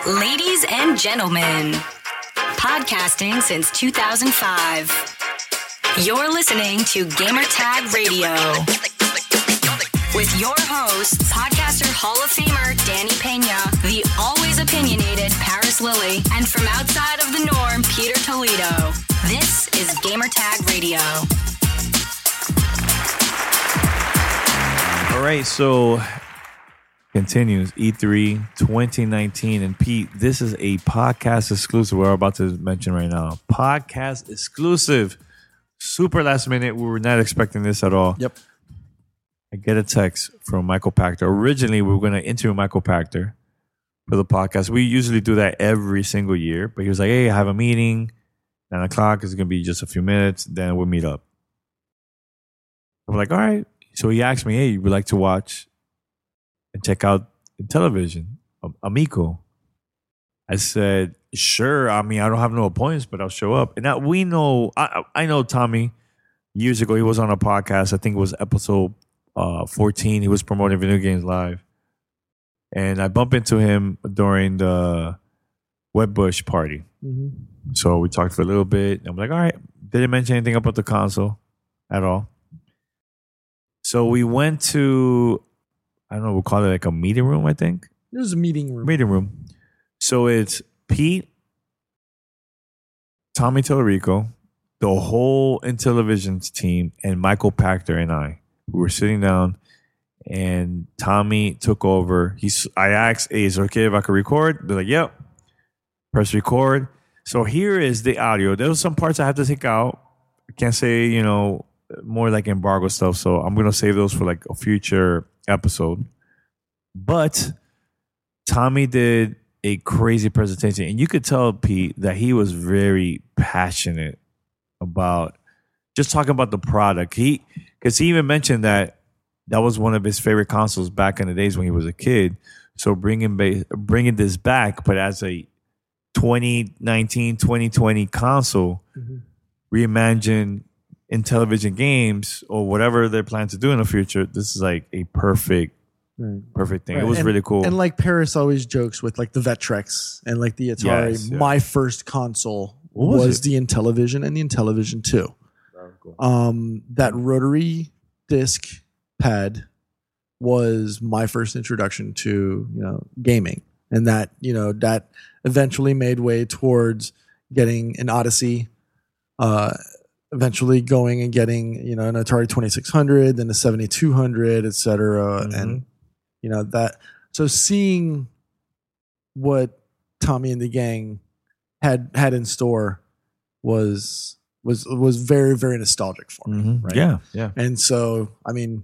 Ladies and gentlemen, podcasting since 2005. You're listening to Gamertag Radio with your host, podcaster Hall of Famer Danny Pena, the always opinionated Paris Lilly, and from outside of the norm, Peter Toledo. This is Gamertag Radio. All right, so continues E3 2019. And Pete, this is a podcast exclusive we're about to mention right now. Podcast exclusive. Super last minute. We were not expecting this at all. Yep. I get a text from Michael Pachter. Originally, we were going to interview Michael Pachter for the podcast. We usually do that every single year. But he was like, hey, I have a meeting. 9 o'clock. It's going to be just a few minutes. Then we'll meet up. I'm like, all right. So he asked me, hey, you would like to watch and check out the television, Amico? I said, sure. I mean, I don't have no appointments, but I'll show up. And now we know, I know Tommy years ago. He was on a podcast. I think it was episode 14. He was promoting Video Games Live. And I bumped into him during the Webbush party. Mm-hmm. So we talked for a little bit. I'm like, all right. Didn't mention anything about the console at all. So we went to, I don't know, we'll call it like a meeting room, I think. It was a meeting room. Meeting room. So it's Pete, Tommy Tellerico, the whole Intellivision's team, and Michael Pachter and I. We were sitting down, and Tommy took over. I asked, hey, is it okay if I could record? They're like, yep. Press record. So here is the audio. There was some parts I have to take out. I can't say, more like embargo stuff. So I'm going to save those for like a future episode. But Tommy did a crazy presentation. And you could tell, Pete, that he was very passionate about just talking about the product. Because he even mentioned that was one of his favorite consoles back in the days when he was a kid. So bringing this back, but as a 2019, 2020 console, reimagine in television games or whatever they're planning to do in the future, this is like a perfect thing. Right. It was really cool. And like Paris always jokes with like the Vectrex and like the Atari. Yes, yeah. My first console was the Intellivision and the Intellivision 2. Cool. That rotary disc pad was my first introduction to gaming, and that that eventually made way towards getting an Odyssey. Eventually going and getting, an Atari 2600, then a 7200, et cetera. Mm-hmm. And, that. So seeing what Tommy and the gang had in store was very, very nostalgic for me. Mm-hmm. Right? Yeah. Yeah. And so, I mean,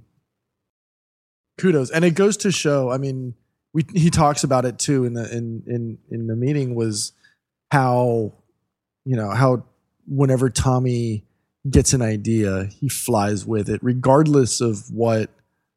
kudos. And it goes to show, I mean, he talks about it too in the meeting, was how whenever Tommy gets an idea, he flies with it, regardless of what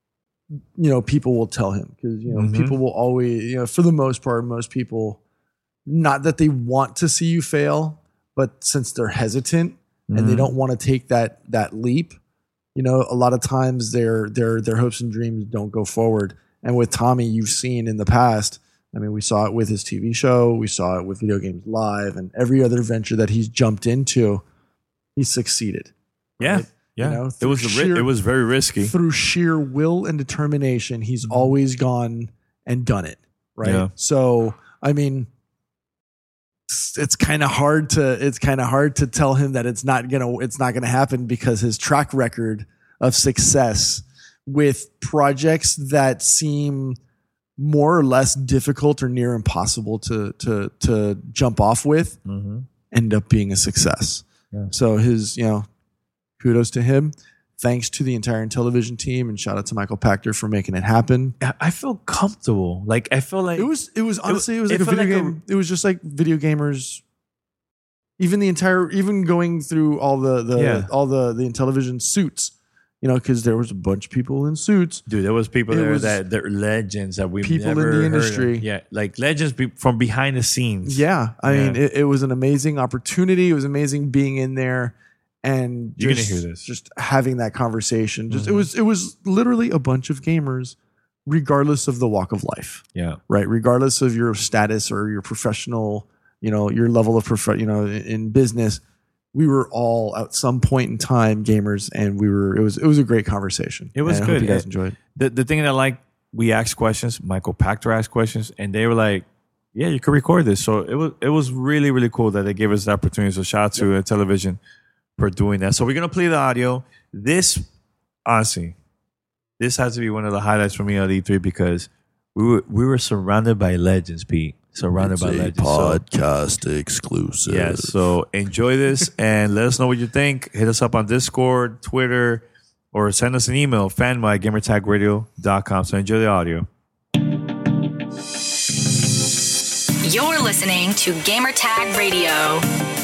people will tell him. Because people will always, for the most part, most people, not that they want to see you fail, but since they're hesitant and they don't want to take that leap, a lot of times their hopes and dreams don't go forward. And with Tommy, you've seen in the past, I mean, we saw it with his TV show, we saw it with Video Games Live, and every other venture that he's jumped into, he succeeded. Yeah, right? yeah. It was very risky. Through sheer will and determination, he's always gone and done it. Right. Yeah. So, I mean, it's kind of hard to tell him that it's not gonna happen, because his track record of success with projects that seem more or less difficult or near impossible to jump off with end up being a success. Yeah. So his, kudos to him. Thanks to the entire Intellivision team, and shout out to Michael Pachter for making it happen. I feel comfortable. Like, I feel like it was honestly like a video game. It was just like video gamers. Even going through all the Intellivision suits. Because there was a bunch of people in suits. Dude, there was people that they're legends that we've people never in the industry. Heard of. Yeah, like legends from behind the scenes. Yeah, I mean, it was an amazing opportunity. It was amazing being in there and you're gonna hear this. Just having that conversation. Just it was literally a bunch of gamers regardless of the walk of life. Yeah. Right. Regardless of your status or your professional, your level of in business, we were all at some point in time gamers, and it was a great conversation. It was good. I hope you guys enjoyed. The thing that I like, we asked questions. Michael Pachter asked questions, and they were like, "Yeah, you could record this." So it was really, really cool that they gave us the opportunity. So shout out to Television for doing that. So we're gonna play the audio. This, honestly, this has to be one of the highlights for me at E3 because we were surrounded by legends, Pete. Surrounded by legends. Podcast exclusive. Yeah, so enjoy this and let us know what you think. Hit us up on Discord, Twitter, or send us an email, fanboy@gamertagradio.com. So enjoy the audio. You're listening to Gamertag Radio.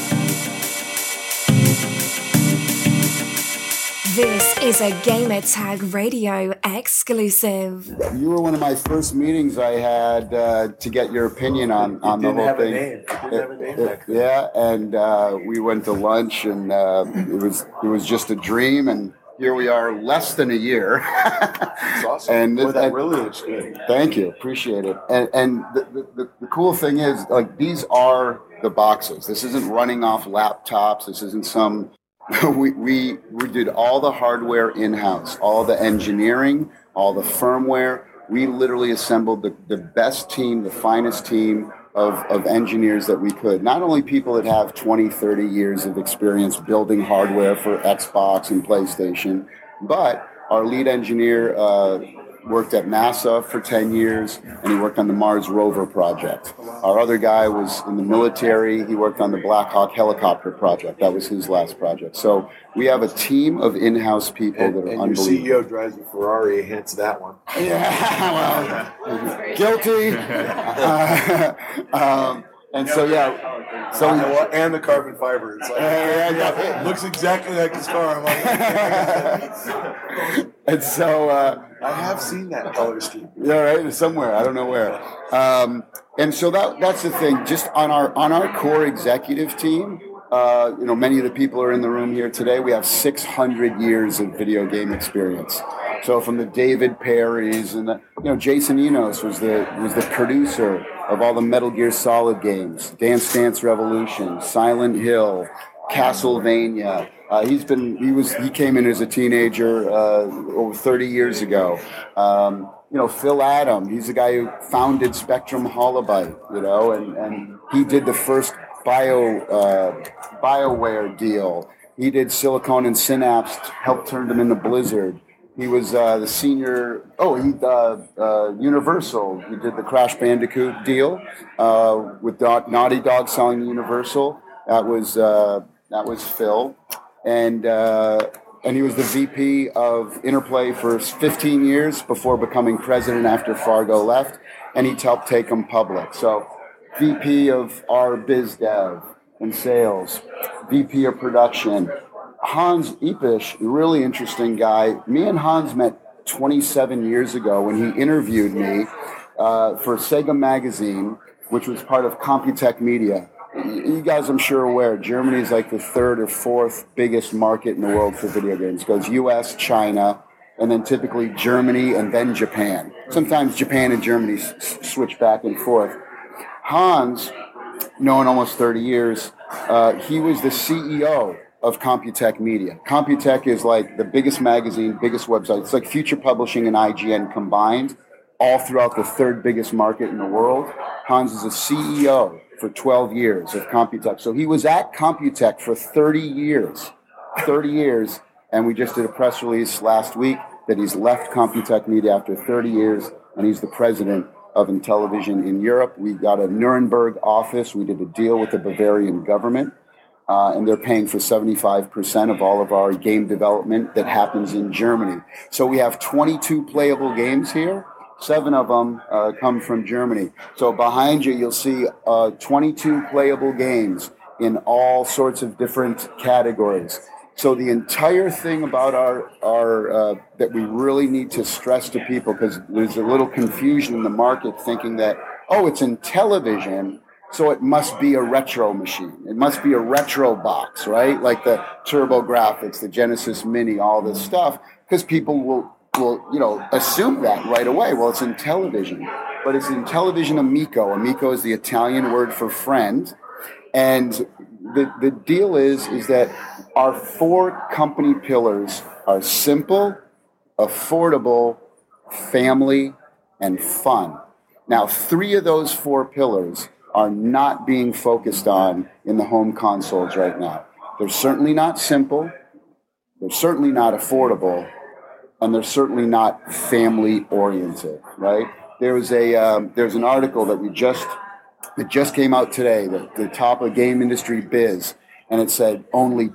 This is a Gamertag Radio exclusive. You were one of my first meetings I had to get your opinion on the whole thing. Didn't have a name back then. Yeah, and we went to lunch, and it was just a dream, and here we are, less than a year. It's awesome. And that really looks good. Thank you, appreciate it. And the cool thing is, like, these are the boxes. This isn't running off laptops. This isn't some. We did all the hardware in-house, all the engineering, all the firmware. We literally assembled the best team, the finest team of engineers that we could. Not only people that have 20, 30 years of experience building hardware for Xbox and PlayStation, but our lead engineer worked at NASA for 10 years, and he worked on the Mars rover project. Our other guy was in the military. He worked on the Black Hawk helicopter project. That was his last project. So we have a team of in-house people that are and unbelievable. your CEO drives a Ferrari, hence that one. Yeah, well, guilty. And so, yeah. So and the carbon fiber. It's like, it looks exactly like his car. I'm like, and so I have seen that color scheme. Yeah, right, somewhere. I don't know where. And so that's the thing. Just on our core executive team, many of the people are in the room here today. We have 600 years of video game experience. So from the David Perrys and Jason Enos was the producer of all the Metal Gear Solid games, Dance Dance Revolution, Silent Hill, Castlevania. He came in as a teenager over 30 years ago. Phil Adam, he's the guy who founded Spectrum Holobyte, and he did the first BioWare deal. He did Silicon and Synapse, helped turn them into Blizzard. He was the senior. Universal. He did the Crash Bandicoot deal with Naughty Dog selling Universal. That was Phil, and he was the VP of Interplay for 15 years before becoming president after Fargo left, and he helped take them public. So, VP of our biz dev and sales, VP of production. Hans Episch, really interesting guy. Me and Hans met 27 years ago when he interviewed me for Sega Magazine, which was part of Computech Media. You guys, I'm sure, are aware, Germany is like the third or fourth biggest market in the world for video games. It goes US, China, and then typically Germany and then Japan. Sometimes Japan and Germany switch back and forth. Hans, known almost 30 years, he was the CEO of Computech Media. Computech is like the biggest magazine, biggest website. It's like Future Publishing and IGN combined, all throughout the third biggest market in the world. Hans is a CEO for 12 years of Computech. So he was at Computech for 30 years, and we just did a press release last week that he's left Computech Media after 30 years, and he's the president of Intellivision in Europe. We got a Nuremberg office. We did a deal with the Bavarian government. And they're paying for 75% of all of our game development that happens in Germany. So we have 22 playable games here. 7 of them come from Germany. So behind you, you'll see 22 playable games in all sorts of different categories. So the entire thing about our that we really need to stress to people, because there's a little confusion in the market thinking that, it's in television, so it must be a retro machine. It must be a retro box, right? Like the TurboGrafx, the Genesis Mini, all this stuff, because people will assume that right away. Well, it's Intellivision, but it's Intellivision Amico. Amico is the Italian word for friend. And the deal is that our 4 company pillars are simple, affordable, family, and fun. Now, 3 of those 4 pillars are not being focused on in the home consoles right now. They're certainly not simple, they're certainly not affordable, and they're certainly not family-oriented, right? There's an article that just came out today, the top of Game Industry Biz, and it said only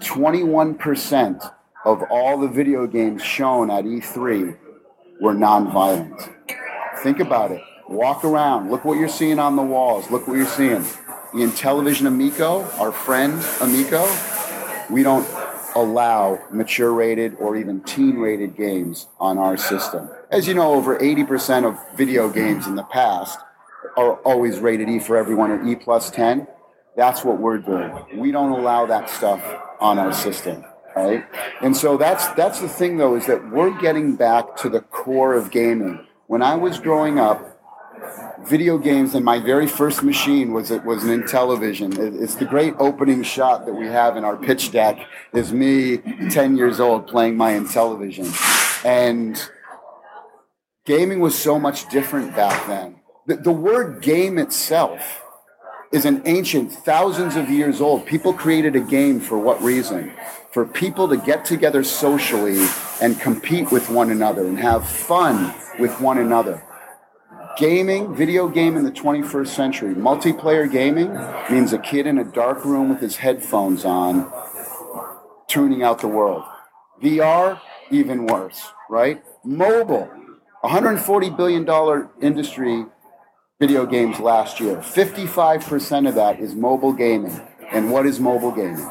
21% of all the video games shown at E3 were non-violent. Think about it. Walk around. Look what you're seeing on the walls. Look what you're seeing. The Intellivision Amico, our friend Amico, we don't allow mature-rated or even teen-rated games on our system. As you know, over 80% of video games in the past are always rated E for everyone or E plus 10. That's what we're doing. We don't allow that stuff on our system, right? And so that's the thing, though, is that we're getting back to the core of gaming. When I was growing up, video games, and my very first machine was an Intellivision. It's the great opening shot that we have in our pitch deck is me, 10 years old, playing my Intellivision. And gaming was so much different back then. The word game itself is an ancient, thousands of years old. People created a game for what reason? For people to get together socially and compete with one another and have fun with one another. Gaming, video game in the 21st century, multiplayer gaming means a kid in a dark room with his headphones on, tuning out the world. VR, even worse, right? Mobile, $140 billion industry, video games last year. 55% of that is mobile gaming. And what is mobile gaming?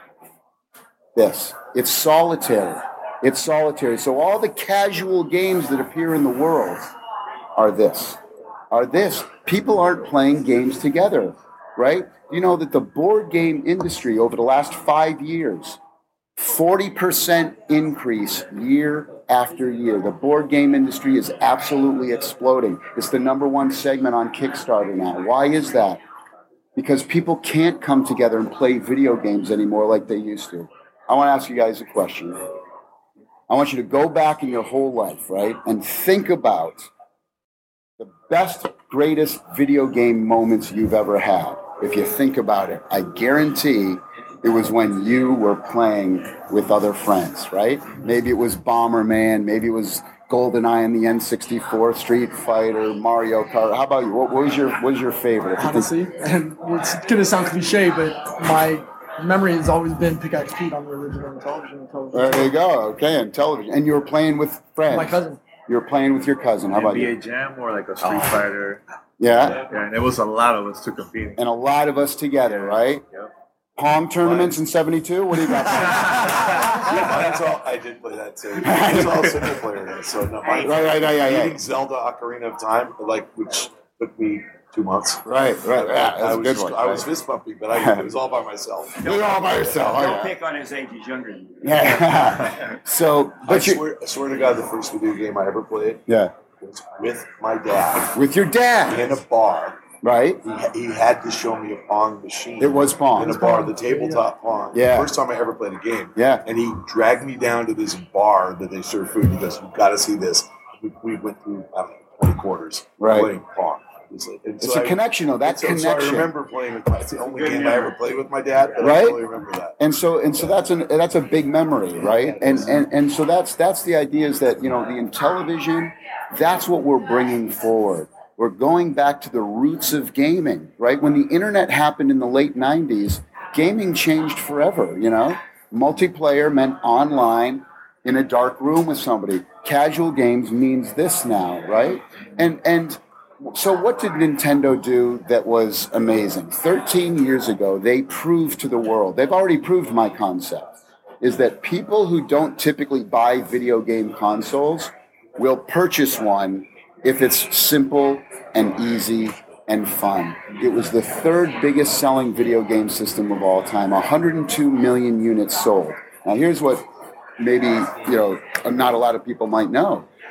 This. It's solitary. It's solitary. So all the casual games that appear in the world are this. People aren't playing games together, right? You know that the board game industry over the last 5 years, 40% increase year after year. The board game industry is absolutely exploding. It's the #1 segment on Kickstarter now. Why is that? Because people can't come together and play video games anymore like they used to. I want to ask you guys a question. I want you to go back in your whole life, right, and think about the best, greatest video game moments you've ever had. If you think about it, I guarantee it was when you were playing with other friends, right? Maybe it was Bomberman, maybe it was GoldenEye on the N64, Street Fighter, Mario Kart. How about you? What was your favorite? Honestly, and it's gonna sound cliche, but my memory has always been Pickaxe Pete on the original television. There you go. Okay, and television. And you were playing with friends. My cousin. You were playing with your cousin. How about you? NBA Jam or like a Street Fighter. Yeah. Yeah, and it was a lot of us to compete. And a lot of us together, right? Yep. Pong tournaments in 72? What do you got? I did play that too. It's all single player. So no, Right. Zelda Ocarina of Time, which took me 2 months. Right. Yeah, that's a good one. I was fist bumping, but it was all by myself. You were all by yourself. Don't pick on his age. He's younger than you. Yeah. So, I swear to God, the first video game I ever played was with my dad. With your dad? In a bar. Right. He had to show me a Pong machine. It was Pong. In a bar, the tabletop Pong. Yeah. First time I ever played a game. Yeah. And he dragged me down to this bar that they serve food. He goes, "You've got to see this." We went through, 20 quarters playing Pong. It's a connection, though. That connection. So I remember playing with it's the only game I ever played with my dad. But right. I really remember that. And so that's a big memory, right? And so that's the idea is that the Intellivision, that's what we're bringing forward. We're going back to the roots of gaming, right? When the internet happened in the late 90s, gaming changed forever. Multiplayer meant online in a dark room with somebody. Casual games means this now, right? And so what did Nintendo do that was amazing? 13 years ago, they proved to the world, they've already proved my concept, is that people who don't typically buy video game consoles will purchase one if it's simple and easy and fun. It was the 3rd biggest selling video game system of all time, 102 million units sold. Now here's what maybe, not a lot of people might know.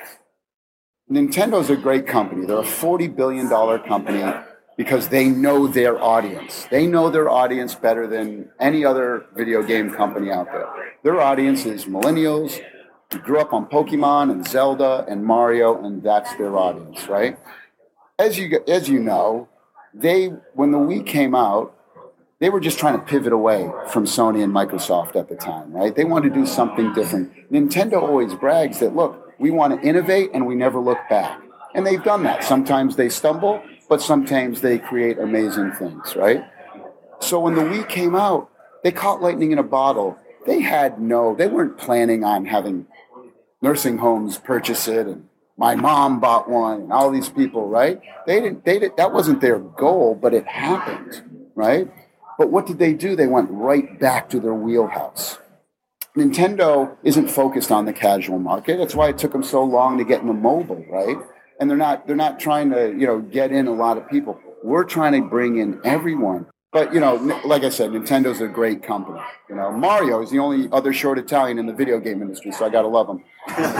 Nintendo's a great company. They're a $40 billion company because they know their audience. They know their audience better than any other video game company out there. Their audience is millennials who grew up on Pokemon and Zelda and Mario, and that's their audience, right? As you know, when the Wii came out, they were just trying to pivot away from Sony and Microsoft at the time, right? They wanted to do something different. Nintendo always brags that, look, we want to innovate and we never look back. And they've done that. Sometimes they stumble, but sometimes they create amazing things, right? So when the Wii came out, they caught lightning in a bottle. They weren't planning on having nursing homes purchase it, and my mom bought one, and all these people, right? That wasn't their goal, but it happened, right? But what did they do? They went right back to their wheelhouse. Nintendo isn't focused on the casual market. That's why it took them so long to get into mobile, right? And they're not trying to, get in a lot of people. We're trying to bring in everyone. But, like I said, Nintendo's a great company. Mario is the only other short Italian in the video game industry, so I got to love him.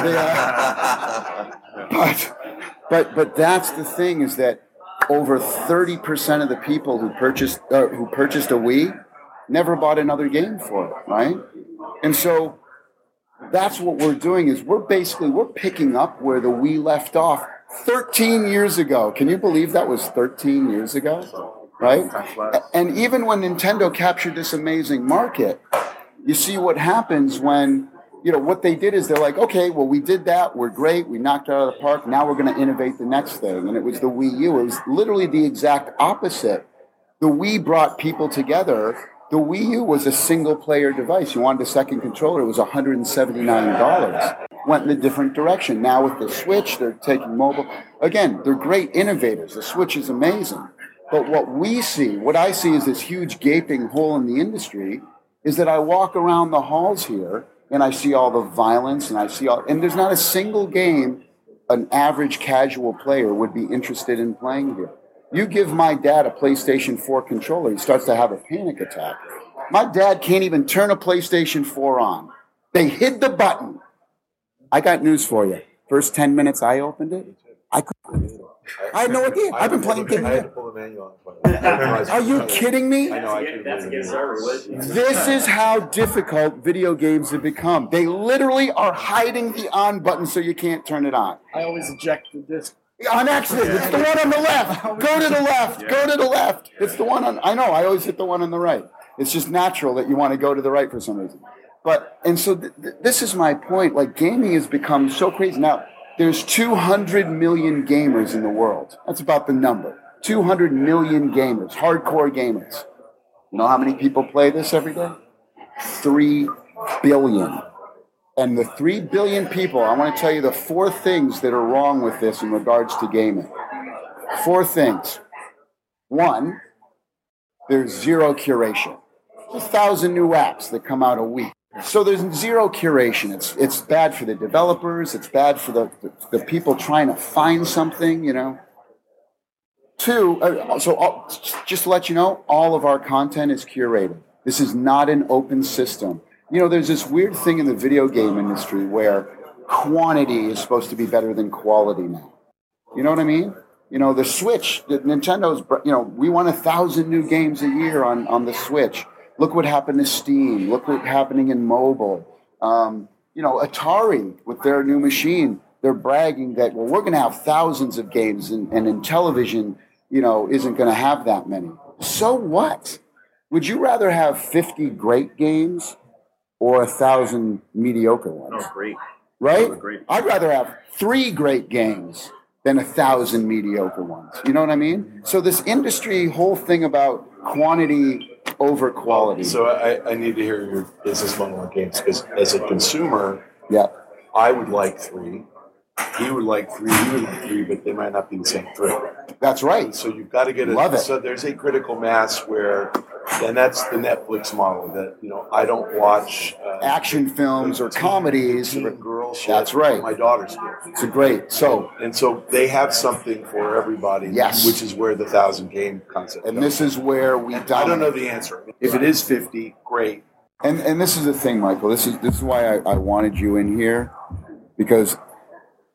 But that's the thing, is that over 30% of the people who purchased a Wii never bought another game for it, right? And so that's what we're doing, is we're picking up where the Wii left off 13 years ago. Can you believe that was 13 years ago? Right? And even when Nintendo captured this amazing market, you see what happens when, what they did is they're like, okay, well, we did that. We're great. We knocked it out of the park. Now we're going to innovate the next thing. And it was the Wii U. It was literally the exact opposite. The Wii brought people together. The Wii U was a single-player device. You wanted a second controller. It was $179. Went in a different direction. Now with the Switch, they're taking mobile. Again, they're great innovators. The Switch is amazing. But what I see is this huge gaping hole in the industry, is that I walk around the halls here and I see all the violence, and there's not a single game an average casual player would be interested in playing here. You give my dad a PlayStation 4 controller, he starts to have a panic attack. My dad can't even turn a PlayStation 4 on. They hid the button. I got news for you. First 10 minutes I opened it, I had no idea. I've been playing games. I had to pull the manual out. Are you kidding me? I know. I couldn't This is how difficult video games have become. They literally are hiding the on button so you can't turn it on. I always eject the disc. On accident. It's the one on the left. Go to the left. Go to the left. It's the one on... I know. I always hit the one on the right. It's just natural that you want to go to the right for some reason. So this is my point. Like, gaming has become so crazy. Now, there's 200 million gamers in the world. That's about the number. 200 million gamers, hardcore gamers. You know how many people play this every day? 3 billion. And the 3 billion people, I want to tell you the 4 things that are wrong with this in regards to gaming. 4 things. 1, there's zero curation. There's 1,000 new apps that come out a week. So there's zero curation. It's bad for the developers. It's bad for the people trying to find something, 2, just to let you know, all of our content is curated. This is not an open system. There's this weird thing in the video game industry where quantity is supposed to be better than quality now. You know what I mean? The Switch, Nintendo's, we want 1,000 new games a year on the Switch. Look what happened to Steam. Look what's happening in mobile. Atari, with their new machine, they're bragging that, well, we're going to have thousands of games, and in television, isn't going to have that many. So what? Would you rather have 50 great games or 1,000 mediocre ones? Oh, great. Right? Oh, great. I'd rather have 3 great games than 1,000 mediocre ones. You know what I mean? So this industry whole thing about quantity over quality. So I need to hear your business model on games, because as a consumer, yeah, I would like 3. He would like 3. He would like 3, but they might not be the same 3. That's right. And so you've got to get Love it. So there's a critical mass where, and that's the Netflix model that I don't watch action films or comedies. Girl shit. That's right. My daughters do. It's a great. So they have something for everybody. Yes. Which is where the 1,000 game concept. And this is where we. I don't know the answer. If it is 50, great. And this is the thing, Michael. This is why I wanted you in here, because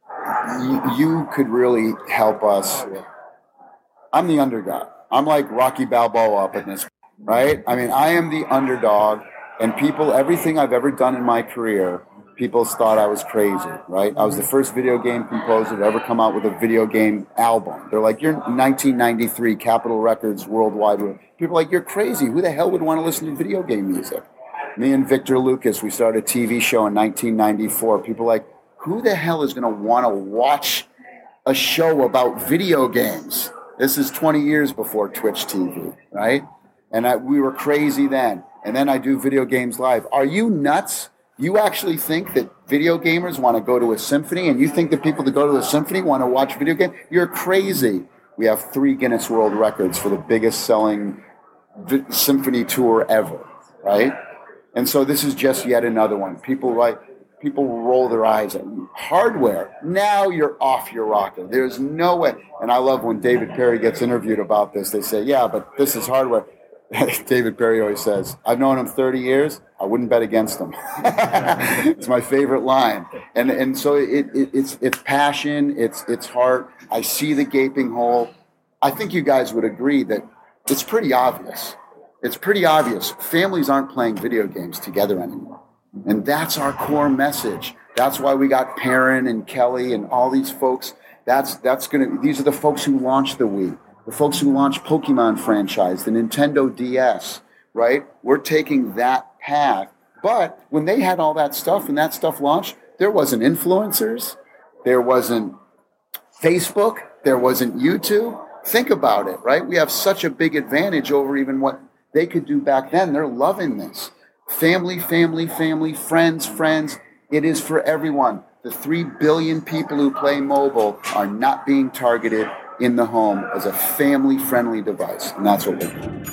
you could really help us. I'm the underdog. I'm like Rocky Balboa up in this, right? I mean, I am the underdog, and people, everything I've ever done in my career, people thought I was crazy, right? I was the first video game composer to ever come out with a video game album. They're like, you're 1993, Capitol Records worldwide. People are like, you're crazy. Who the hell would want to listen to video game music? Me and Victor Lucas, we started a TV show in 1994. People are like, who the hell is going to want to watch a show about video games? This is 20 years before Twitch TV, right? And we were crazy then. And then I do Video Games Live. Are you nuts? You actually think that video gamers want to go to a symphony, and you think that people that go to a symphony want to watch video games? You're crazy. We have 3 Guinness World Records for the biggest selling symphony tour ever, right? And so this is just yet another one. People roll their eyes at you. Hardware, now you're off your rocker. There's no way. And I love when David Perry gets interviewed about this. They say, yeah, but this is hardware. David Perry always says, I've known him 30 years. I wouldn't bet against him. It's my favorite line. And so it's passion, it's heart. I see the gaping hole. I think you guys would agree that it's pretty obvious. It's pretty obvious. Families aren't playing video games together anymore. And that's our core message. That's why we got Perrin and Kelly and all these folks. These are the folks who launched the Wii. The folks who launched Pokemon franchise, the Nintendo DS, right? We're taking that path. But when they had all that stuff and that stuff launched, there wasn't influencers. There wasn't Facebook. There wasn't YouTube. Think about it, right? We have such a big advantage over even what they could do back then. They're loving this. Family, friends. It is for everyone. The 3 billion people who play mobile are not being targeted in the home as a family-friendly device. And that's what we're doing.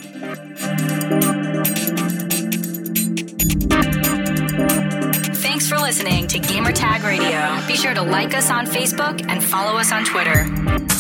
Thanks for listening to Gamertag Radio. Be sure to like us on Facebook and follow us on Twitter.